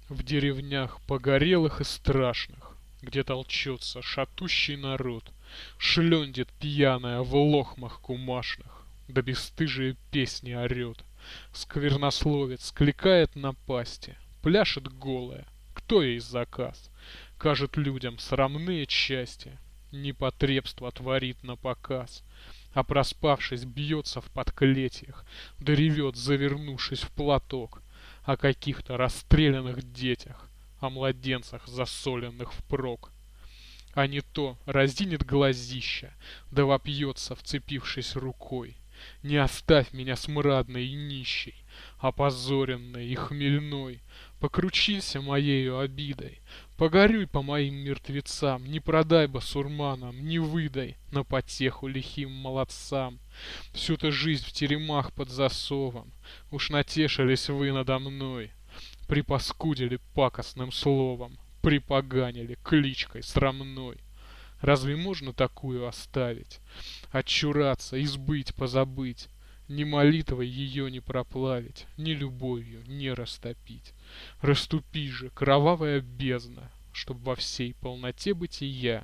В деревнях погорелых и страшных, где толчется шатущий народ, шлендит пьяная в лохмах кумашных, да бесстыжие песни орет. Сквернословец кликает напасти, пляшет голая, кто ей заказ? Кажет людям срамные части, непотребство творит напоказ. А проспавшись, бьется в подклетьях, да ревет, завернувшись в платок, о каких-то расстрелянных детях, о младенцах, засоленных впрок. А не то разинет глазища, да вопьется, вцепившись рукой. Не оставь меня смрадной и нищей, опозоренной и хмельной. Покручися моею обидой, погорюй по моим мертвецам, не продай басурманам, не выдай на потеху лихим молодцам. Всю-то жизнь в теремах под засовом, уж натешились вы надо мной, припаскудили пакостным словом, припоганили кличкой срамной. Разве можно такую оставить? Отчураться, избыть, позабыть? Ни молитвой ее не проплавить, ни любовью не растопить. Расступи же, кровавая бездна, чтоб во всей полноте бытия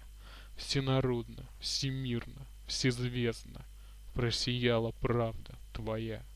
всенародно, всемирно, всезвездно просияла правда твоя.